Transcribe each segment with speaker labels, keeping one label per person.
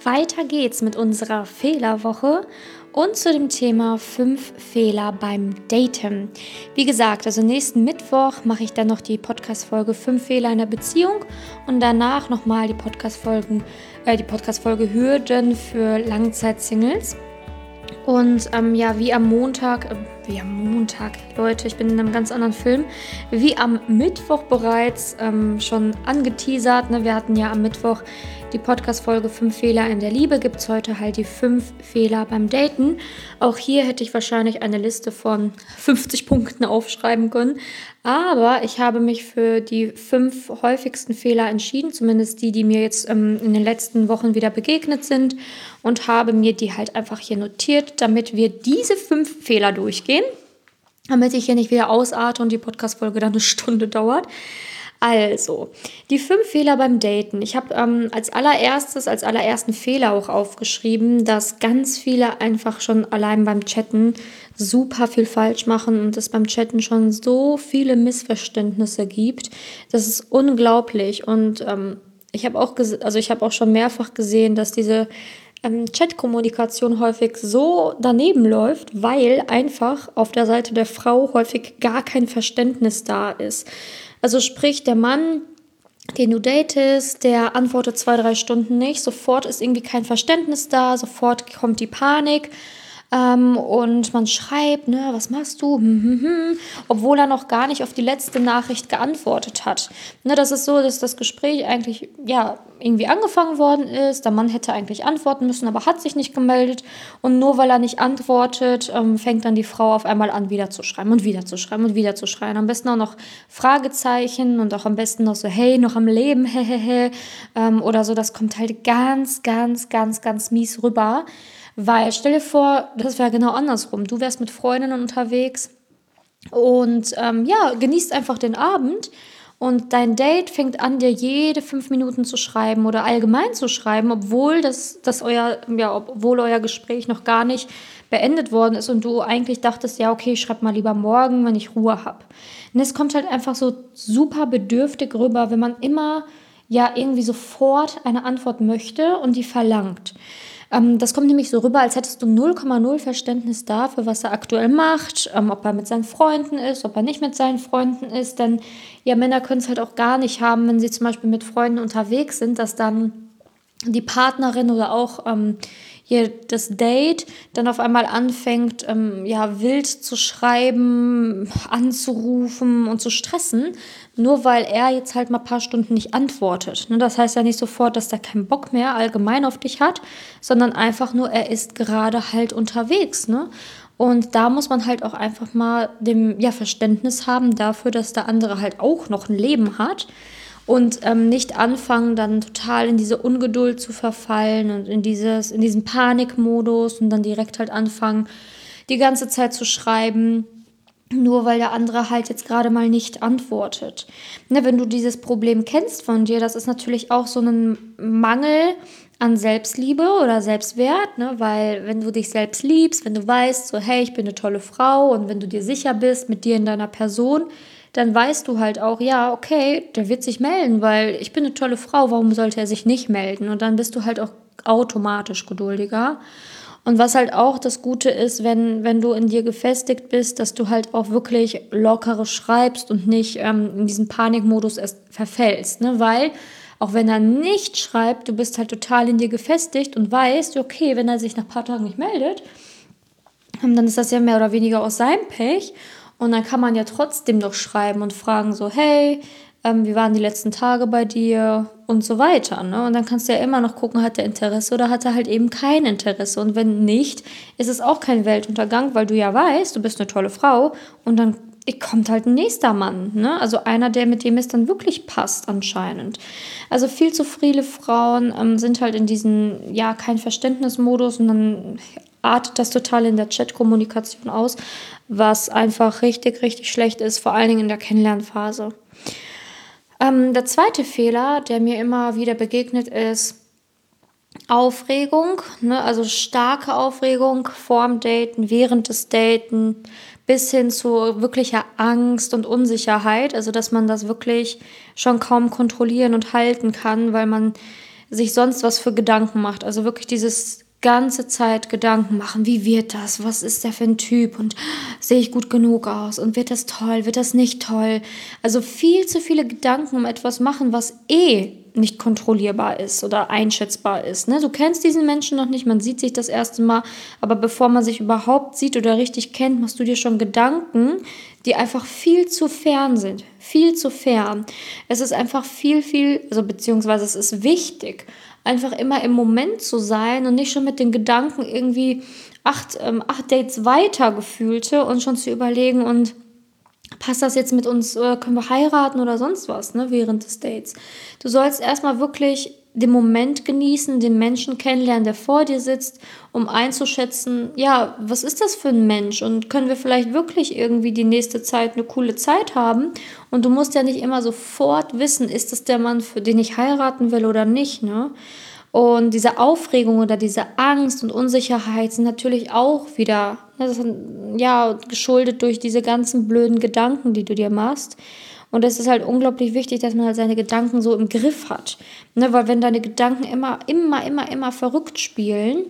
Speaker 1: weiter geht's mit unserer Fehlerwoche und zu dem Thema 5 Fehler beim Daten. Wie gesagt, also nächsten Mittwoch mache ich dann noch die Podcast-Folge 5 Fehler in der Beziehung und danach nochmal die Podcast-Folge Hürden für Langzeit-Singles. Und wie am Montag, Leute, ich bin in einem ganz anderen Film, wie am Mittwoch bereits schon angeteasert, ne? Wir hatten ja am Mittwoch die Podcast-Folge 5 Fehler in der Liebe, gibt es heute halt die 5 Fehler beim Daten. Auch hier hätte ich wahrscheinlich eine Liste von 50 Punkten aufschreiben können, aber ich habe mich für die 5 häufigsten Fehler entschieden, zumindest die mir jetzt in den letzten Wochen wieder begegnet sind und habe mir die halt einfach hier notiert, damit wir diese 5 Fehler durchgehen, damit ich hier nicht wieder ausarte und die Podcast-Folge dann eine Stunde dauert. Also, die 5 Fehler beim Daten. Ich habe als allerersten Fehler auch aufgeschrieben, dass ganz viele einfach schon allein beim Chatten super viel falsch machen und es beim Chatten schon so viele Missverständnisse gibt. Das ist unglaublich und ich habe auch schon mehrfach gesehen, dass diese Chatkommunikation häufig so daneben läuft, weil einfach auf der Seite der Frau häufig gar kein Verständnis da ist. Also sprich, der Mann, den du datest, der antwortet 2-3 Stunden nicht, sofort ist irgendwie kein Verständnis da, sofort kommt die Panik. Und man schreibt, ne, was machst du? Obwohl er noch gar nicht auf die letzte Nachricht geantwortet hat. Ne, das ist so, dass das Gespräch eigentlich irgendwie angefangen worden ist. Der Mann hätte eigentlich antworten müssen, aber hat sich nicht gemeldet. Und nur weil er nicht antwortet, fängt dann die Frau auf einmal an, wieder zu schreiben und wieder zu schreiben und wieder zu schreiben. Am besten auch noch Fragezeichen und auch am besten noch so, hey, noch am Leben, hehehe, oder so. Das kommt halt ganz, ganz, ganz, ganz mies rüber. Weil, stell dir vor, das wäre genau andersrum. Du wärst mit Freundinnen unterwegs und genießt einfach den Abend und dein Date fängt an, dir jede 5 Minuten zu schreiben oder allgemein zu schreiben, obwohl euer Gespräch noch gar nicht beendet worden ist und du eigentlich dachtest, ja, okay, ich schreibe mal lieber morgen, wenn ich Ruhe habe. Und es kommt halt einfach so super bedürftig rüber, wenn man immer irgendwie sofort eine Antwort möchte und die verlangt. Das kommt nämlich so rüber, als hättest du 0,0 Verständnis dafür, was er aktuell macht, ob er mit seinen Freunden ist, ob er nicht mit seinen Freunden ist. Denn Männer können es halt auch gar nicht haben, wenn sie zum Beispiel mit Freunden unterwegs sind, dass dann die Partnerin oder auch hier das Date dann auf einmal anfängt, wild zu schreiben, anzurufen und zu stressen, nur weil er jetzt halt mal ein paar Stunden nicht antwortet. Ne? Das heißt ja nicht sofort, dass er keinen Bock mehr allgemein auf dich hat, sondern einfach nur, er ist gerade halt unterwegs. Ne? Und da muss man halt auch einfach mal Verständnis haben dafür, dass der andere halt auch noch ein Leben hat. Und nicht anfangen, dann total in diese Ungeduld zu verfallen und in diesen Panikmodus und dann direkt halt anfangen, die ganze Zeit zu schreiben, nur weil der andere halt jetzt gerade mal nicht antwortet. Ne, wenn du dieses Problem kennst von dir, das ist natürlich auch so ein Mangel an Selbstliebe oder Selbstwert, ne? Weil wenn du dich selbst liebst, wenn du weißt, so hey, ich bin eine tolle Frau und wenn du dir sicher bist mit dir in deiner Person, dann weißt du halt auch, ja, okay, der wird sich melden, weil ich bin eine tolle Frau, warum sollte er sich nicht melden? Und dann bist du halt auch automatisch geduldiger. Und was halt auch das Gute ist, wenn du in dir gefestigt bist, dass du halt auch wirklich lockeres schreibst und nicht in diesen Panikmodus erst verfällst, ne? Weil auch wenn er nicht schreibt, du bist halt total in dir gefestigt und weißt, okay, wenn er sich nach ein paar Tagen nicht meldet, dann ist das ja mehr oder weniger aus seinem Pech. Und dann kann man ja trotzdem noch schreiben und fragen so, hey, wie waren die letzten Tage bei dir und so weiter. Ne? Und dann kannst du ja immer noch gucken, hat er Interesse oder hat er halt eben kein Interesse. Und wenn nicht, ist es auch kein Weltuntergang, weil du ja weißt, du bist eine tolle Frau und dann kommt halt ein nächster Mann. Ne? Also einer, mit dem es dann wirklich passt anscheinend. Also viel zu viele Frauen sind halt in diesen, kein Verständnismodus und dann artet das total in der Chat-Kommunikation aus, was einfach richtig, richtig schlecht ist, vor allen Dingen in der Kennenlernphase. Der zweite Fehler, der mir immer wieder begegnet, ist Aufregung, ne? Also starke Aufregung vorm Daten, während des Daten, bis hin zu wirklicher Angst und Unsicherheit, also dass man das wirklich schon kaum kontrollieren und halten kann, weil man sich sonst was für Gedanken macht. Also wirklich dieses ganze Zeit Gedanken machen, wie wird das, was ist der für ein Typ und sehe ich gut genug aus und wird das toll, wird das nicht toll. Also viel zu viele Gedanken um etwas machen, was nicht kontrollierbar ist oder einschätzbar ist. Ne? Du kennst diesen Menschen noch nicht, man sieht sich das erste Mal, aber bevor man sich überhaupt sieht oder richtig kennt, machst du dir schon Gedanken, die einfach viel zu fern sind, viel zu fern. Es ist einfach also beziehungsweise es ist wichtig, einfach immer im Moment zu sein und nicht schon mit den Gedanken irgendwie acht Dates weiter gefühlte und schon zu überlegen und passt das jetzt mit uns, können wir heiraten oder sonst was, ne, während des Dates. Du sollst erstmal wirklich den Moment genießen, den Menschen kennenlernen, der vor dir sitzt, um einzuschätzen, ja, was ist das für ein Mensch und können wir vielleicht wirklich irgendwie die nächste Zeit eine coole Zeit haben und du musst ja nicht immer sofort wissen, ist das der Mann, für den ich heiraten will oder nicht, ne? Und diese Aufregung oder diese Angst und Unsicherheit sind natürlich auch wieder, ne, das sind, ja, geschuldet durch diese ganzen blöden Gedanken, die du dir machst. Und es ist halt unglaublich wichtig, dass man halt seine Gedanken so im Griff hat. Ne, weil wenn deine Gedanken immer verrückt spielen,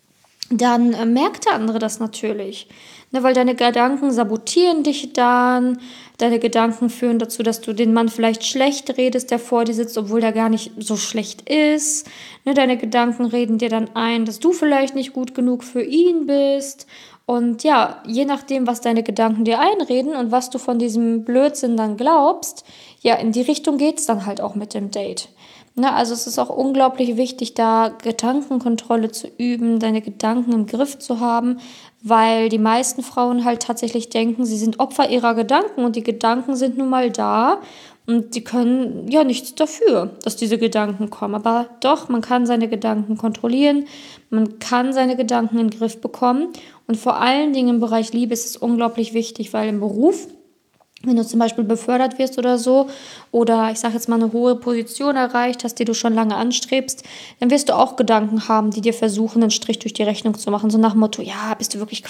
Speaker 1: dann merkt der andere das natürlich. Ne, weil deine Gedanken sabotieren dich dann, deine Gedanken führen dazu, dass du den Mann vielleicht schlecht redest, der vor dir sitzt, obwohl der gar nicht so schlecht ist. Ne, deine Gedanken reden dir dann ein, dass du vielleicht nicht gut genug für ihn bist. Und ja, je nachdem, was deine Gedanken dir einreden und was du von diesem Blödsinn dann glaubst, ja, in die Richtung geht's dann halt auch mit dem Date. Ne, also es ist auch unglaublich wichtig, da Gedankenkontrolle zu üben, deine Gedanken im Griff zu haben, weil die meisten Frauen halt tatsächlich denken, sie sind Opfer ihrer Gedanken und die Gedanken sind nun mal da und die können ja nichts dafür, dass diese Gedanken kommen. Aber doch, man kann seine Gedanken kontrollieren, man kann seine Gedanken in den Griff bekommen und vor allen Dingen im Bereich Liebe ist es unglaublich wichtig, weil im Beruf, wenn du zum Beispiel befördert wirst oder so, oder ich sage jetzt mal eine hohe Position erreicht hast, die du schon lange anstrebst, dann wirst du auch Gedanken haben, die dir versuchen, einen Strich durch die Rechnung zu machen. So nach dem Motto, ja, bist du wirklich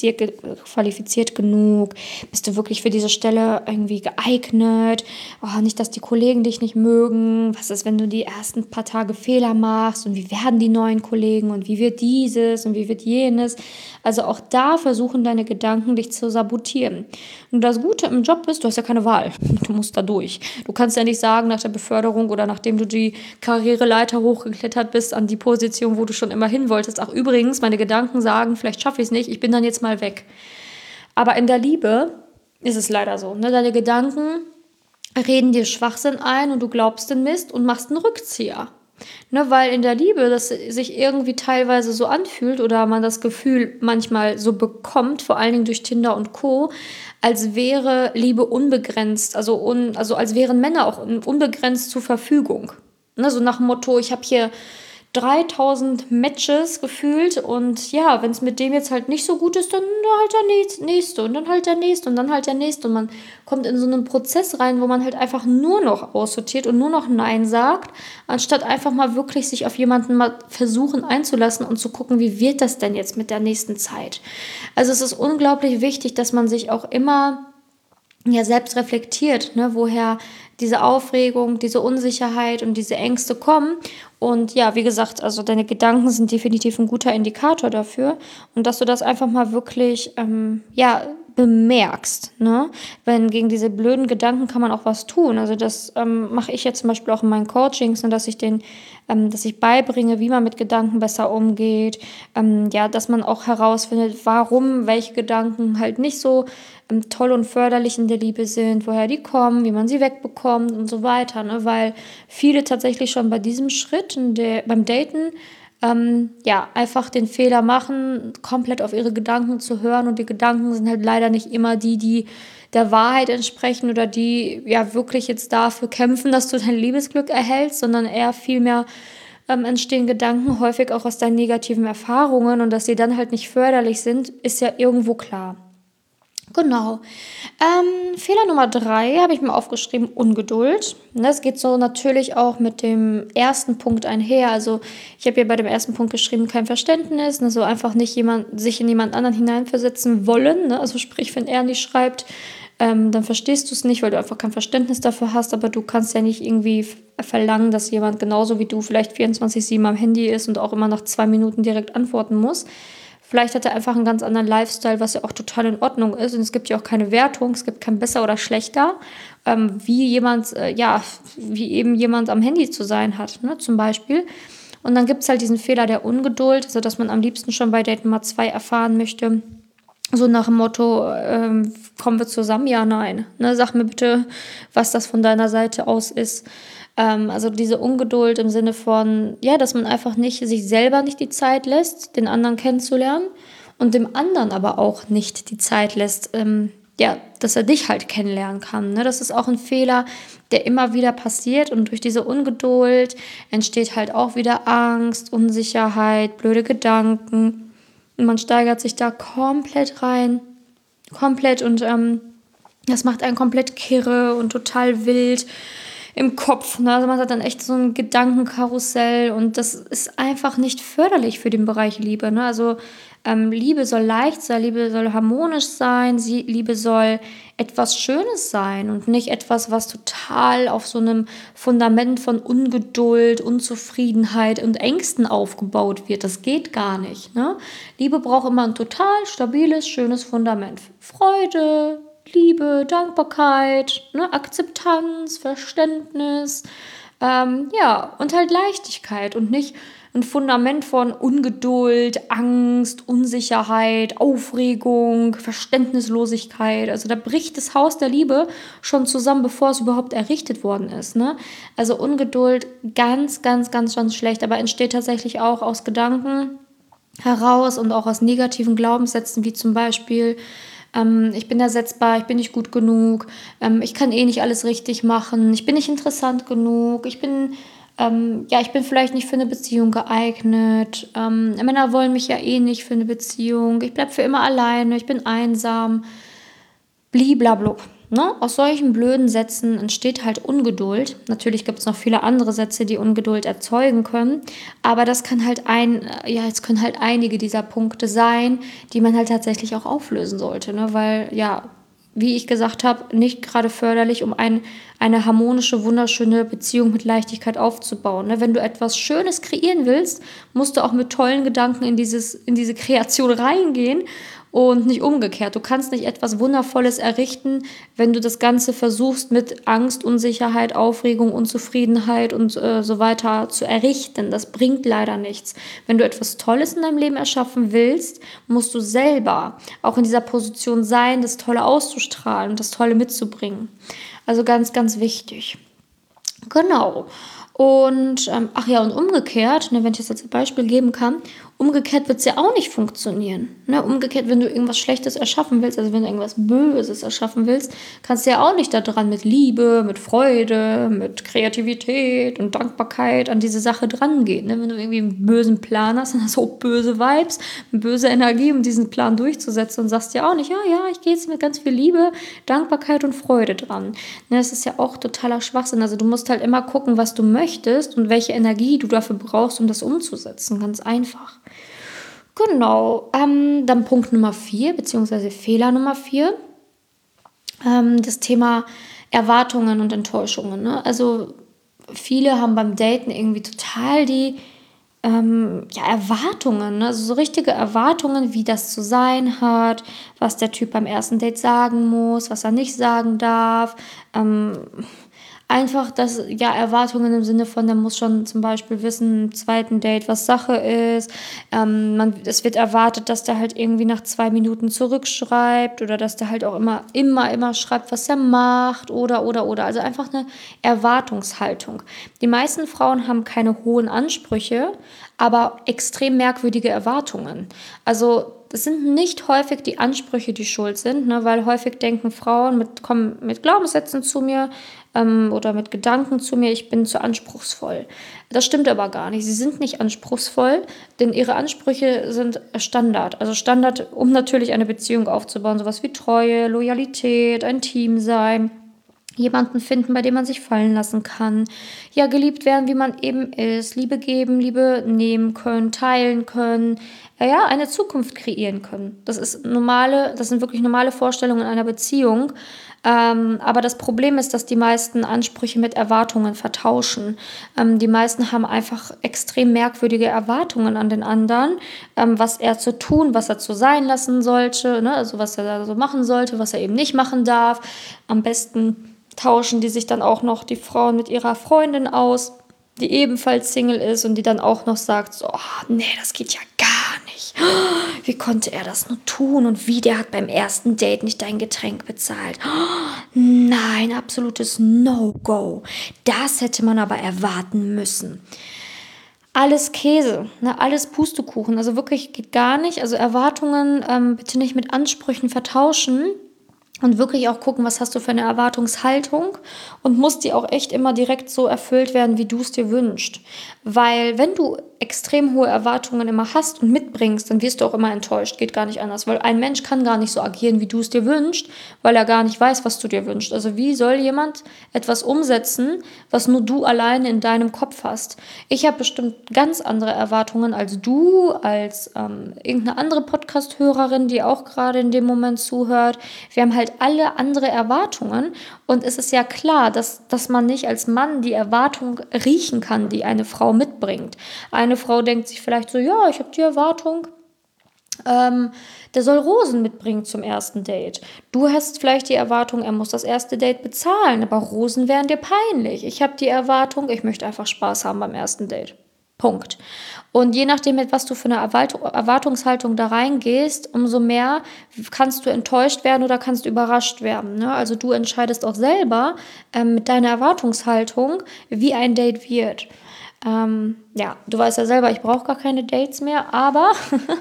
Speaker 1: qualifiziert genug? Bist du wirklich für diese Stelle irgendwie geeignet? Oh, nicht, dass die Kollegen dich nicht mögen. Was ist, wenn du die ersten paar Tage Fehler machst? Und wie werden die neuen Kollegen? Und wie wird dieses? Und wie wird jenes? Also auch da versuchen deine Gedanken, dich zu sabotieren. Und das Gute im Job ist, du hast ja keine Wahl. Du musst da durch. Du kannst ja nicht sagen, nach der Beförderung oder nachdem du die Karriereleiter hochgeklettert bist an die Position, wo du schon immer hin wolltest. Ach übrigens, meine Gedanken sagen, vielleicht schaffe ich es nicht, ich bin dann jetzt mal weg. Aber in der Liebe ist es leider so. Ne? Deine Gedanken reden dir Schwachsinn ein und du glaubst den Mist und machst einen Rückzieher. Ne, weil in der Liebe das sich irgendwie teilweise so anfühlt oder man das Gefühl manchmal so bekommt, vor allen Dingen durch Tinder und Co., als wäre Liebe unbegrenzt, also als wären Männer auch unbegrenzt zur Verfügung. Ne, so nach dem Motto, ich habe hier 3000 Matches gefühlt und ja, wenn es mit dem jetzt halt nicht so gut ist, dann halt der nächste und dann halt der nächste und dann halt der nächste und man kommt in so einen Prozess rein, wo man halt einfach nur noch aussortiert und nur noch Nein sagt, anstatt einfach mal wirklich sich auf jemanden mal versuchen einzulassen und zu gucken, wie wird das denn jetzt mit der nächsten Zeit. Also es ist unglaublich wichtig, dass man sich auch immer ja selbst reflektiert, ne, woher diese Aufregung, diese Unsicherheit und diese Ängste kommen. Und ja, wie gesagt, also deine Gedanken sind definitiv ein guter Indikator dafür. Und dass du das einfach mal wirklich, bemerkst, ne? Wenn gegen diese blöden Gedanken kann man auch was tun. Also das mache ich jetzt zum Beispiel auch in meinen Coachings, ne, dass ich beibringe, wie man mit Gedanken besser umgeht. Dass man auch herausfindet, warum welche Gedanken halt nicht so toll und förderlich in der Liebe sind, woher die kommen, wie man sie wegbekommt und so weiter. Ne? Weil viele tatsächlich schon bei diesem Schritt beim Daten einfach den Fehler machen, komplett auf ihre Gedanken zu hören und die Gedanken sind halt leider nicht immer die der Wahrheit entsprechen oder die ja wirklich jetzt dafür kämpfen, dass du dein Liebesglück erhältst, sondern eher vielmehr entstehen Gedanken häufig auch aus deinen negativen Erfahrungen und dass sie dann halt nicht förderlich sind, ist ja irgendwo klar. Genau. Fehler Nummer 3 habe ich mir aufgeschrieben, Ungeduld. Das geht so natürlich auch mit dem ersten Punkt einher. Also ich habe hier bei dem ersten Punkt geschrieben, kein Verständnis, ne? So einfach nicht sich in jemand anderen hineinversetzen wollen. Ne? Also sprich, wenn er nicht schreibt, dann verstehst du es nicht, weil du einfach kein Verständnis dafür hast, aber du kannst ja nicht irgendwie verlangen, dass jemand genauso wie du vielleicht 24/7 am Handy ist und auch immer nach 2 Minuten direkt antworten muss. Vielleicht hat er einfach einen ganz anderen Lifestyle, was ja auch total in Ordnung ist. Und es gibt ja auch keine Wertung, es gibt kein besser oder schlechter, wie eben jemand am Handy zu sein hat, ne, zum Beispiel. Und dann gibt es halt diesen Fehler der Ungeduld, also dass man am liebsten schon bei Date Nummer 2 erfahren möchte, so nach dem Motto, kommen wir zusammen? Ja, nein. Ne, sag mir bitte, was das von deiner Seite aus ist. Also diese Ungeduld im Sinne von, ja, dass man einfach sich selber nicht die Zeit lässt, den anderen kennenzulernen und dem anderen aber auch nicht die Zeit lässt, dass er dich halt kennenlernen kann. Ne? Das ist auch ein Fehler, der immer wieder passiert und durch diese Ungeduld entsteht halt auch wieder Angst, Unsicherheit, blöde Gedanken. Und man steigert sich da komplett rein. Komplett. Und das macht einen komplett kirre und total wild im Kopf. Ne? Also man hat dann echt so ein Gedankenkarussell. Und das ist einfach nicht förderlich für den Bereich Liebe. Ne? Also Liebe soll leicht sein, Liebe soll harmonisch sein, Liebe soll etwas Schönes sein und nicht etwas, was total auf so einem Fundament von Ungeduld, Unzufriedenheit und Ängsten aufgebaut wird. Das geht gar nicht. Ne? Liebe braucht immer ein total stabiles, schönes Fundament. Freude, Liebe, Dankbarkeit, ne? Akzeptanz, Verständnis, und halt Leichtigkeit und nicht ein Fundament von Ungeduld, Angst, Unsicherheit, Aufregung, Verständnislosigkeit. Also da bricht das Haus der Liebe schon zusammen, bevor es überhaupt errichtet worden ist. Ne? Also Ungeduld ganz, ganz, ganz, ganz schlecht, aber entsteht tatsächlich auch aus Gedanken heraus und auch aus negativen Glaubenssätzen, wie zum Beispiel, ich bin ersetzbar, ich bin nicht gut genug, ich kann eh nicht alles richtig machen, ich bin nicht interessant genug, ich bin vielleicht nicht für eine Beziehung geeignet, Männer wollen mich ja eh nicht für eine Beziehung, ich bleibe für immer alleine, ich bin einsam, bliblablub. Ne? Aus solchen blöden Sätzen entsteht halt Ungeduld. Natürlich gibt es noch viele andere Sätze, die Ungeduld erzeugen können, aber das kann halt jetzt können halt einige dieser Punkte sein, die man halt tatsächlich auch auflösen sollte, ne? Weil ja, wie ich gesagt habe, nicht gerade förderlich, um eine harmonische, wunderschöne Beziehung mit Leichtigkeit aufzubauen. Ne? Wenn du etwas Schönes kreieren willst, musst du auch mit tollen Gedanken in diese Kreation reingehen und nicht umgekehrt. Du kannst nicht etwas Wundervolles errichten, wenn du das Ganze versuchst mit Angst, Unsicherheit, Aufregung, Unzufriedenheit und so weiter zu errichten. Das bringt leider nichts. Wenn du etwas Tolles in deinem Leben erschaffen willst, musst du selber auch in dieser Position sein, das Tolle auszustrahlen und das Tolle mitzubringen. Also ganz, ganz wichtig. Genau. Und und umgekehrt, ne, wenn ich das als Beispiel geben kann, umgekehrt wird es ja auch nicht funktionieren. Ne? Umgekehrt, wenn du irgendwas Schlechtes erschaffen willst, also wenn du irgendwas Böses erschaffen willst, kannst du ja auch nicht daran mit Liebe, mit Freude, mit Kreativität und Dankbarkeit an diese Sache dran gehen. Ne? Wenn du irgendwie einen bösen Plan hast, dann hast du auch böse Vibes, eine böse Energie, um diesen Plan durchzusetzen und sagst ja auch nicht, ich gehe jetzt mit ganz viel Liebe, Dankbarkeit und Freude dran. Ne? Das ist ja auch totaler Schwachsinn. Also du musst halt immer gucken, was du möchtest und welche Energie du dafür brauchst, um das umzusetzen. Ganz einfach. Genau, dann Punkt Nummer 4, beziehungsweise Fehler Nummer 4, das Thema Erwartungen und Enttäuschungen. Ne? Also viele haben beim Daten irgendwie total die Erwartungen, ne? Also so richtige Erwartungen, wie das zu sein hat, was der Typ beim ersten Date sagen muss, was er nicht sagen darf, einfach, Erwartungen im Sinne von, der muss schon zum Beispiel wissen, im zweiten Date, was Sache ist. Es wird erwartet, dass der halt irgendwie nach 2 Minuten zurückschreibt oder dass der halt auch immer schreibt, was er macht oder. Also einfach eine Erwartungshaltung. Die meisten Frauen haben keine hohen Ansprüche, aber extrem merkwürdige Erwartungen. Also es sind nicht häufig die Ansprüche, die schuld sind, ne? Weil häufig denken Frauen, kommen mit Glaubenssätzen zu mir oder mit Gedanken zu mir, ich bin zu anspruchsvoll. Das stimmt aber gar nicht. Sie sind nicht anspruchsvoll, denn ihre Ansprüche sind Standard. Also Standard, um natürlich eine Beziehung aufzubauen, sowas wie Treue, Loyalität, ein Team sein. Jemanden finden, bei dem man sich fallen lassen kann. Ja, geliebt werden, wie man eben ist. Liebe geben, Liebe nehmen können, teilen können. Eine Zukunft kreieren können. Das sind wirklich normale Vorstellungen in einer Beziehung. Aber das Problem ist, dass die meisten Ansprüche mit Erwartungen vertauschen. Die meisten haben einfach extrem merkwürdige Erwartungen an den anderen, was er zu tun, was er zu sein lassen sollte, ne? Also was er da so machen sollte, was er eben nicht machen darf. Am besten tauschen die sich dann auch noch die Frauen mit ihrer Freundin aus, die ebenfalls Single ist und die dann auch noch sagt, so, oh, nee, das geht ja gar nicht. Wie konnte er das nur tun und wie, der hat beim ersten Date nicht dein Getränk bezahlt. Nein, absolutes No-Go. Das hätte man aber erwarten müssen. Alles Käse, ne, alles Pustekuchen, also wirklich geht gar nicht. Also Erwartungen bitte nicht mit Ansprüchen vertauschen. Und wirklich auch gucken, was hast du für eine Erwartungshaltung und muss die auch echt immer direkt so erfüllt werden, wie du es dir wünschst. Weil wenn du extrem hohe Erwartungen immer hast und mitbringst, dann wirst du auch immer enttäuscht. Geht gar nicht anders, weil ein Mensch kann gar nicht so agieren, wie du es dir wünschst, weil er gar nicht weiß, was du dir wünschst. Also wie soll jemand etwas umsetzen, was nur du alleine in deinem Kopf hast? Ich habe bestimmt ganz andere Erwartungen als du, als irgendeine andere Podcast-Hörerin, die auch gerade in dem Moment zuhört. Wir haben halt alle andere Erwartungen und es ist ja klar, dass man nicht als Mann die Erwartung riechen kann, die eine Frau mitbringt. Eine Frau denkt sich vielleicht so, ja, ich habe die Erwartung, der soll Rosen mitbringen zum ersten Date. Du hast vielleicht die Erwartung, er muss das erste Date bezahlen, aber Rosen wären dir peinlich. Ich habe die Erwartung, ich möchte einfach Spaß haben beim ersten Date. Punkt. Und je nachdem, mit was du für eine Erwartungshaltung da reingehst, umso mehr kannst du enttäuscht werden oder kannst überrascht werden. Ne? Also du entscheidest auch selber mit deiner Erwartungshaltung, wie ein Date wird. Ja, du weißt ja selber, ich brauche gar keine Dates mehr, aber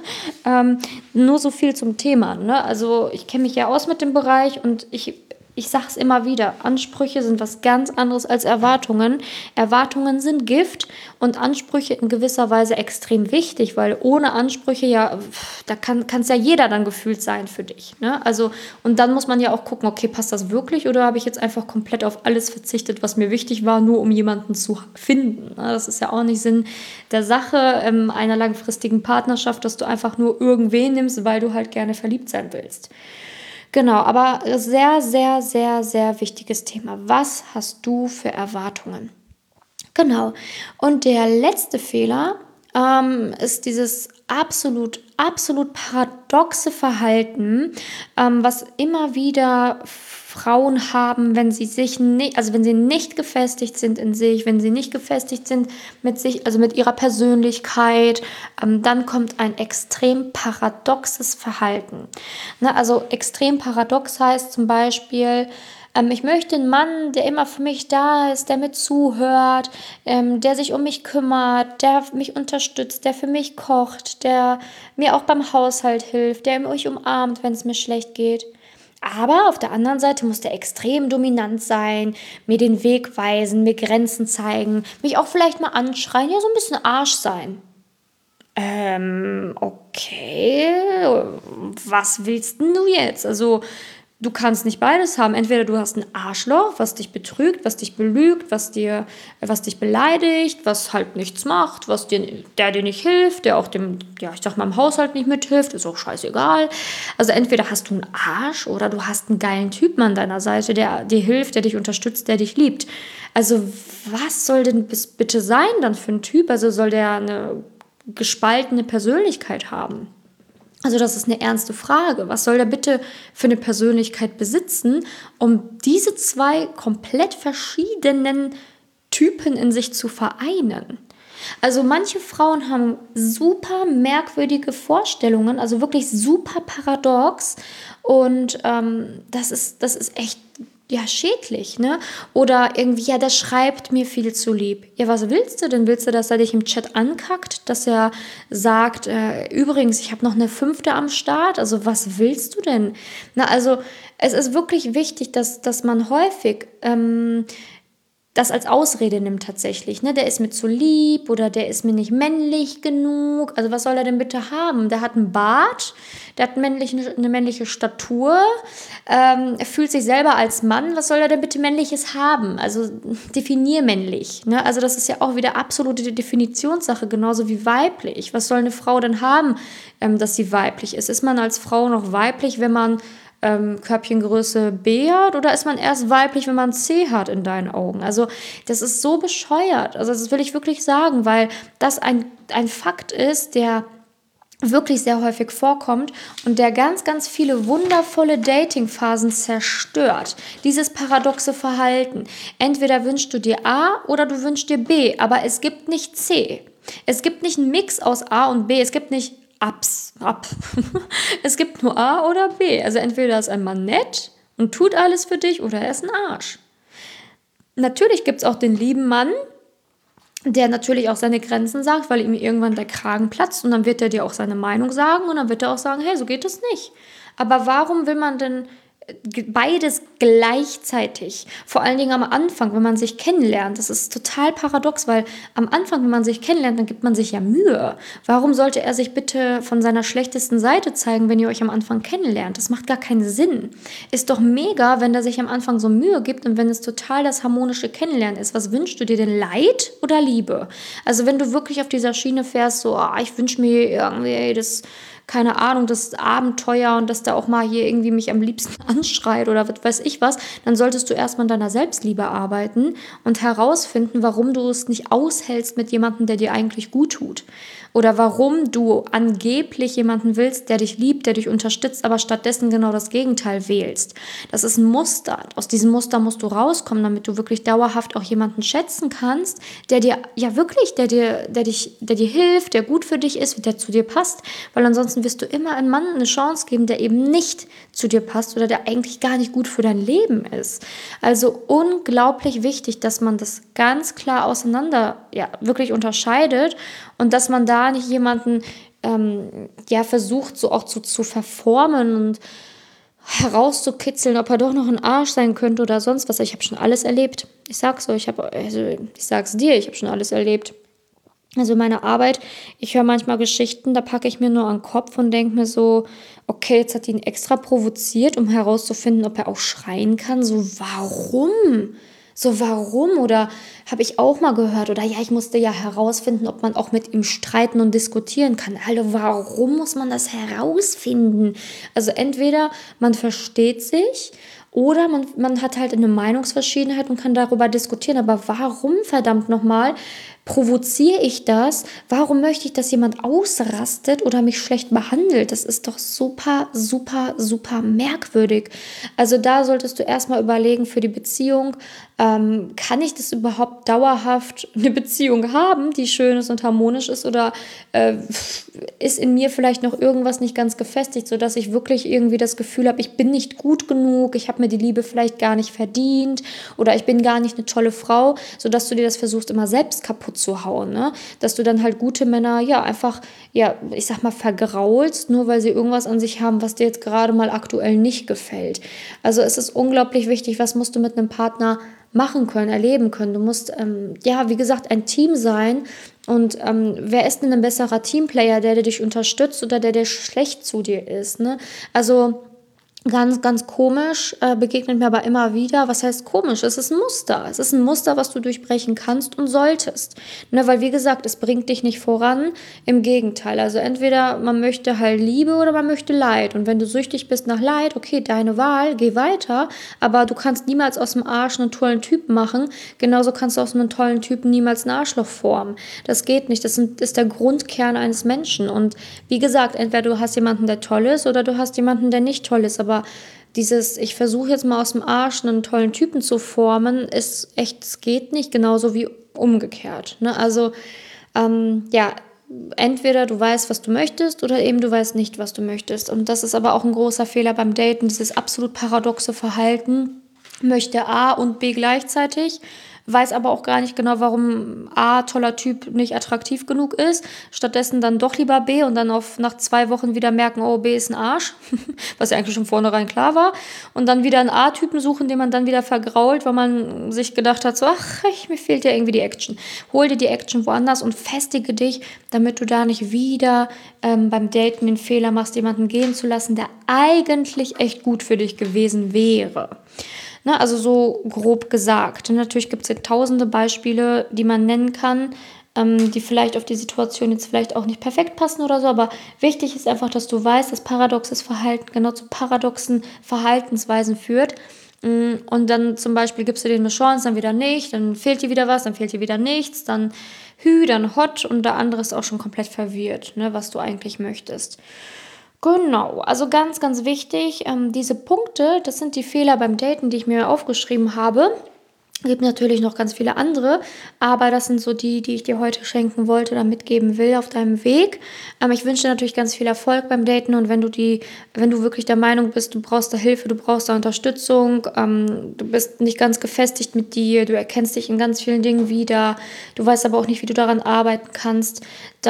Speaker 1: nur so viel zum Thema. Ne? Also ich kenne mich ja aus mit dem Bereich und ich sage es immer wieder, Ansprüche sind was ganz anderes als Erwartungen. Erwartungen sind Gift und Ansprüche in gewisser Weise extrem wichtig, weil ohne Ansprüche ja, da kann es ja jeder dann gefühlt sein für dich. Ne? Also, und dann muss man ja auch gucken, okay, passt das wirklich oder habe ich jetzt einfach komplett auf alles verzichtet, was mir wichtig war, nur um jemanden zu finden. Ne? Das ist ja auch nicht Sinn der Sache einer langfristigen Partnerschaft, dass du einfach nur irgendwen nimmst, weil du halt gerne verliebt sein willst. Genau, aber sehr, sehr, sehr, sehr wichtiges Thema. Was hast du für Erwartungen? Genau. Und der letzte Fehler ist dieses absolut paradoxe Verhalten, was immer wieder Frauen haben, wenn sie sich nicht, also wenn sie nicht gefestigt sind in sich, wenn sie nicht gefestigt sind mit sich, also mit ihrer Persönlichkeit, dann kommt ein extrem paradoxes Verhalten. Ne, also extrem paradox heißt zum Beispiel, ich möchte einen Mann, der immer für mich da ist, der mir zuhört, der sich um mich kümmert, der mich unterstützt, der für mich kocht, der mir auch beim Haushalt hilft, der mich umarmt, wenn es mir schlecht geht. Aber auf der anderen Seite muss der extrem dominant sein, mir den Weg weisen, mir Grenzen zeigen, mich auch vielleicht mal anschreien, ja, so ein bisschen Arsch sein. Okay, was willst denn du jetzt? Also, du kannst nicht beides haben. Entweder du hast ein Arschloch, was dich betrügt, was dich belügt, was dich beleidigt, was halt nichts macht, der dir nicht hilft, der auch dem, ja, ich sag mal, im Haushalt nicht mithilft, ist auch scheißegal. Also entweder hast du einen Arsch oder du hast einen geilen Typen an deiner Seite, der dir hilft, der dich unterstützt, der dich liebt. Also was soll denn bitte sein dann für ein Typ? Also soll der eine gespaltene Persönlichkeit haben? Also das ist eine ernste Frage. Was soll der bitte für eine Persönlichkeit besitzen, um diese zwei komplett verschiedenen Typen in sich zu vereinen? Also manche Frauen haben super merkwürdige Vorstellungen, also wirklich super paradox und das ist echt ja, schädlich, ne? Oder irgendwie, ja, der schreibt mir viel zu lieb. Ja, was willst du denn? Willst du, dass er dich im Chat ankackt? Dass er sagt, übrigens, ich habe noch eine 5. am Start? Also, was willst du denn? Na, also, es ist wirklich wichtig, dass man häufig das als Ausrede nimmt tatsächlich. Ne? Der ist mir zu lieb oder der ist mir nicht männlich genug. Also was soll er denn bitte haben? Der hat einen Bart, der hat eine männliche Statur, er fühlt sich selber als Mann. Was soll er denn bitte Männliches haben? Also definier männlich. Ne? Also das ist ja auch wieder absolute Definitionssache, genauso wie weiblich. Was soll eine Frau denn haben, dass sie weiblich ist? Ist man als Frau noch weiblich, wenn man Körbchengröße B hat oder ist man erst weiblich, wenn man C hat in deinen Augen? Also das ist so bescheuert. Also das will ich wirklich sagen, weil das ein Fakt ist, der wirklich sehr häufig vorkommt und der ganz, ganz viele wundervolle Datingphasen zerstört. Dieses paradoxe Verhalten. Entweder wünschst du dir A oder du wünschst dir B, aber es gibt nicht C. Es gibt nicht einen Mix aus A und B. Es gibt nicht ab. Es gibt nur A oder B. Also entweder ist ein Mann nett und tut alles für dich oder er ist ein Arsch. Natürlich gibt es auch den lieben Mann, der natürlich auch seine Grenzen sagt, weil ihm irgendwann der Kragen platzt und dann wird er dir auch seine Meinung sagen und dann wird er auch sagen, hey, so geht es nicht. Aber warum will man denn beides gleichzeitig? Vor allen Dingen am Anfang, wenn man sich kennenlernt. Das ist total paradox, weil am Anfang, wenn man sich kennenlernt, dann gibt man sich ja Mühe. Warum sollte er sich bitte von seiner schlechtesten Seite zeigen, wenn ihr euch am Anfang kennenlernt? Das macht gar keinen Sinn. Ist doch mega, wenn er sich am Anfang so Mühe gibt und wenn es total das harmonische Kennenlernen ist. Was wünschst du dir denn? Leid oder Liebe? Also wenn du wirklich auf dieser Schiene fährst, so, ich wünsche mir irgendwie das, keine Ahnung, das Abenteuer und dass der auch mal hier irgendwie mich am liebsten anschreit oder was weiß ich was, dann solltest du erstmal an deiner Selbstliebe arbeiten und herausfinden, warum du es nicht aushältst mit jemandem, der dir eigentlich gut tut. Oder warum du angeblich jemanden willst, der dich liebt, der dich unterstützt, aber stattdessen genau das Gegenteil wählst. Das ist ein Muster. Aus diesem Muster musst du rauskommen, damit du wirklich dauerhaft auch jemanden schätzen kannst, der dir ja wirklich, der dir hilft, der gut für dich ist, der zu dir passt. Weil ansonsten wirst du immer einem Mann eine Chance geben, der eben nicht zu dir passt oder der eigentlich gar nicht gut für dein Leben ist. Also unglaublich wichtig, dass man das ganz klar auseinander, wirklich unterscheidet und dass man da nicht jemanden versucht, so auch zu verformen und herauszukitzeln, ob er doch noch ein Arsch sein könnte oder sonst was. Ich habe schon alles erlebt. Ich sag's euch, ich sag's dir, ich habe schon alles erlebt. Also meine Arbeit, ich höre manchmal Geschichten, da packe ich mir nur an den Kopf und denke mir so, okay, jetzt hat ihn extra provoziert, um herauszufinden, ob er auch schreien kann. So, warum? Oder habe ich auch mal gehört, oder ja, ich musste ja herausfinden, ob man auch mit ihm streiten und diskutieren kann. Also warum muss man das herausfinden? Also entweder man versteht sich oder man hat halt eine Meinungsverschiedenheit und kann darüber diskutieren. Aber warum, verdammt nochmal, provoziere ich das? Warum möchte ich, dass jemand ausrastet oder mich schlecht behandelt? Das ist doch super, super, super merkwürdig. Also da solltest du erstmal überlegen für die Beziehung, kann ich das überhaupt dauerhaft eine Beziehung haben, die schön ist und harmonisch ist, oder ist in mir vielleicht noch irgendwas nicht ganz gefestigt, sodass ich wirklich irgendwie das Gefühl habe, ich bin nicht gut genug, ich habe mir die Liebe vielleicht gar nicht verdient oder ich bin gar nicht eine tolle Frau, sodass du dir das versuchst, immer selbst kaputt zu hauen, ne? Dass du dann halt gute Männer, ich sag mal, vergraulst, nur weil sie irgendwas an sich haben, was dir jetzt gerade mal aktuell nicht gefällt. Also es ist unglaublich wichtig, was musst du mit einem Partner machen können, erleben können. Du musst, wie gesagt, ein Team sein. Und wer ist denn ein besserer Teamplayer, der dich unterstützt oder der schlecht zu dir ist, ne? Also ganz, ganz komisch, begegnet mir aber immer wieder. Was heißt komisch? Es ist ein Muster. Es ist ein Muster, was du durchbrechen kannst und solltest. Ne, weil, wie gesagt, es bringt dich nicht voran. Im Gegenteil. Also entweder man möchte halt Liebe oder man möchte Leid. Und wenn du süchtig bist nach Leid, okay, deine Wahl, geh weiter. Aber du kannst niemals aus dem Arsch einen tollen Typen machen. Genauso kannst du aus einem tollen Typen niemals ein Arschloch formen. Das geht nicht. Das ist der Grundkern eines Menschen. Und wie gesagt, entweder du hast jemanden, der toll ist, oder du hast jemanden, der nicht toll ist. Aber ich versuche jetzt mal aus dem Arsch einen tollen Typen zu formen, ist echt, es geht nicht, genauso wie umgekehrt. Ne? Also, entweder du weißt, was du möchtest, oder eben du weißt nicht, was du möchtest. Und das ist aber auch ein großer Fehler beim Daten, dieses absolut paradoxe Verhalten. Möchte A und B gleichzeitig, weiß aber auch gar nicht genau, warum A, toller Typ, nicht attraktiv genug ist, stattdessen dann doch lieber B und dann nach 2 Wochen wieder merken, oh, B ist ein Arsch, was ja eigentlich schon vornherein klar war, und dann wieder einen A-Typen suchen, den man dann wieder vergrault, weil man sich gedacht hat, so, mir fehlt ja irgendwie die Action. Hol dir die Action woanders und festige dich, damit du da nicht wieder beim Daten den Fehler machst, jemanden gehen zu lassen, der eigentlich echt gut für dich gewesen wäre. Ne, also so grob gesagt. Und natürlich gibt es ja tausende Beispiele, die man nennen kann. die vielleicht auf die Situation jetzt vielleicht auch nicht perfekt passen oder so, aber wichtig ist einfach, dass du weißt, dass paradoxes Verhalten genau zu paradoxen Verhaltensweisen führt. Und dann zum Beispiel gibst du denen eine Chance, dann wieder nicht, dann fehlt dir wieder was, dann fehlt dir wieder nichts, dann dann hot und der andere ist auch schon komplett verwirrt, ne, was du eigentlich möchtest. Genau, also ganz, ganz wichtig, diese Punkte, das sind die Fehler beim Daten, die ich mir aufgeschrieben habe. Es gibt natürlich noch ganz viele andere, aber das sind so die ich dir heute schenken wollte oder mitgeben will auf deinem Weg. Ich wünsche dir natürlich ganz viel Erfolg beim Daten und wenn du wirklich der Meinung bist, du brauchst da Hilfe, du brauchst da Unterstützung, du bist nicht ganz gefestigt mit dir, du erkennst dich in ganz vielen Dingen wieder, du weißt aber auch nicht, wie du daran arbeiten kannst,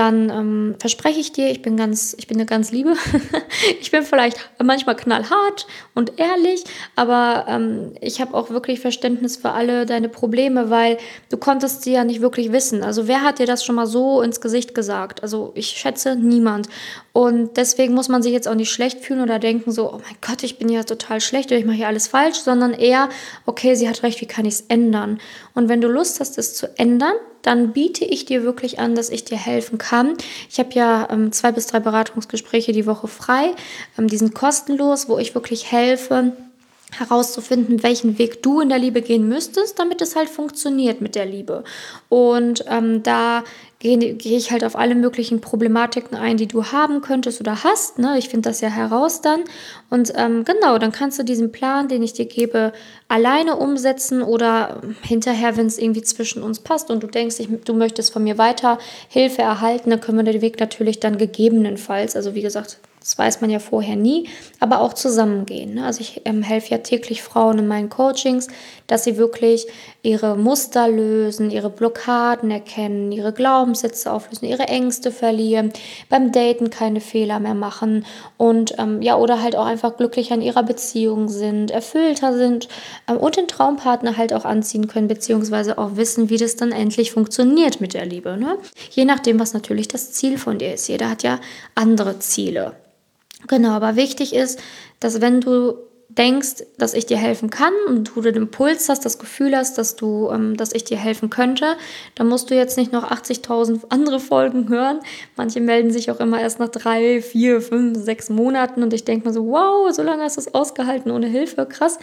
Speaker 1: dann verspreche ich dir, ich bin eine ganz Liebe. Ich bin vielleicht manchmal knallhart und ehrlich, aber ich habe auch wirklich Verständnis für alle deine Probleme, weil du konntest sie ja nicht wirklich wissen. Also wer hat dir das schon mal so ins Gesicht gesagt? Also ich schätze niemand. Und deswegen muss man sich jetzt auch nicht schlecht fühlen oder denken so, oh mein Gott, ich bin ja total schlecht oder ich mache hier alles falsch, sondern eher, okay, sie hat recht, wie kann ich es ändern? Und wenn du Lust hast, es zu ändern, dann biete ich dir wirklich an, dass ich dir helfen kann. Ich habe ja 2 bis 3 Beratungsgespräche die Woche frei. Die sind kostenlos, wo ich wirklich helfe, herauszufinden, welchen Weg du in der Liebe gehen müsstest, damit es halt funktioniert mit der Liebe. Und da gehe ich halt auf alle möglichen Problematiken ein, die du haben könntest oder hast. Ne? Ich finde das ja heraus dann. Und genau, dann kannst du diesen Plan, den ich dir gebe, alleine umsetzen oder hinterher, wenn es irgendwie zwischen uns passt und du denkst, du möchtest von mir weiter Hilfe erhalten, dann können wir den Weg natürlich dann gegebenenfalls, also wie gesagt, das weiß man ja vorher nie, aber auch zusammengehen. Ne? Also ich helfe ja täglich Frauen in meinen Coachings, dass sie wirklich ihre Muster lösen, ihre Blockaden erkennen, ihre Glaubenssätze auflösen, ihre Ängste verlieren, beim Daten keine Fehler mehr machen und oder halt auch einfach glücklicher in ihrer Beziehung sind, erfüllter sind und den Traumpartner halt auch anziehen können, beziehungsweise auch wissen, wie das dann endlich funktioniert mit der Liebe. Ne? Je nachdem, was natürlich das Ziel von dir ist. Jeder hat ja andere Ziele. Genau, aber wichtig ist, dass wenn du denkst, dass ich dir helfen kann und du den Impuls hast, das Gefühl hast, dass ich dir helfen könnte, dann musst du jetzt nicht noch 80.000 andere Folgen hören. Manche melden sich auch immer erst nach 3, 4, 5, 6 Monaten und ich denke mir so, wow, so lange hast du es ausgehalten ohne Hilfe, krass.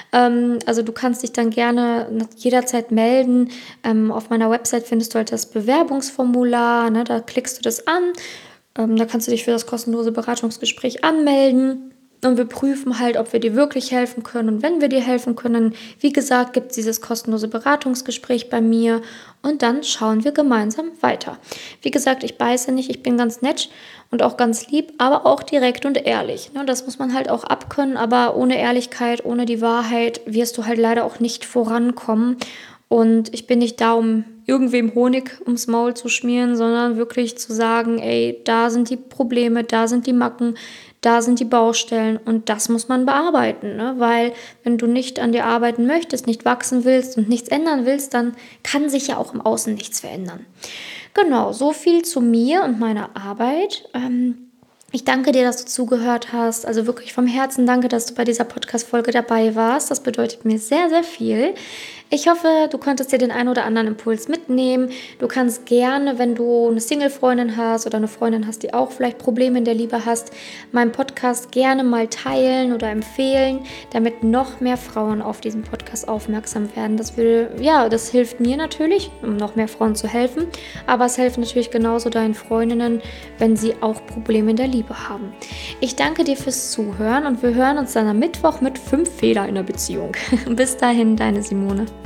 Speaker 1: Also du kannst dich dann gerne jederzeit melden. Auf meiner Website findest du halt das Bewerbungsformular, ne, da klickst du das an. Da kannst du dich für das kostenlose Beratungsgespräch anmelden und wir prüfen halt, ob wir dir wirklich helfen können. Und wenn wir dir helfen können, wie gesagt, gibt es dieses kostenlose Beratungsgespräch bei mir und dann schauen wir gemeinsam weiter. Wie gesagt, ich beiße nicht, ich bin ganz nett und auch ganz lieb, aber auch direkt und ehrlich. Das muss man halt auch abkönnen, aber ohne Ehrlichkeit, ohne die Wahrheit wirst du halt leider auch nicht vorankommen. Und ich bin nicht da, um irgendwem Honig ums Maul zu schmieren, sondern wirklich zu sagen, ey, da sind die Probleme, da sind die Macken, da sind die Baustellen und das muss man bearbeiten, ne? Weil wenn du nicht an dir arbeiten möchtest, nicht wachsen willst und nichts ändern willst, dann kann sich ja auch im Außen nichts verändern. Genau, so viel zu mir und meiner Arbeit. Ich danke dir, dass du zugehört hast. Also wirklich vom Herzen danke, dass du bei dieser Podcast-Folge dabei warst. Das bedeutet mir sehr, sehr viel. Ich hoffe, du konntest dir den einen oder anderen Impuls mitnehmen. Du kannst gerne, wenn du eine Single-Freundin hast oder eine Freundin hast, die auch vielleicht Probleme in der Liebe hast, meinen Podcast gerne mal teilen oder empfehlen, damit noch mehr Frauen auf diesen Podcast aufmerksam werden. Das hilft mir natürlich, um noch mehr Frauen zu helfen. Aber es hilft natürlich genauso deinen Freundinnen, wenn sie auch Probleme in der Liebe haben. Ich danke dir fürs Zuhören und wir hören uns dann am Mittwoch mit 5 Fehler in der Beziehung. Bis dahin, deine Simone.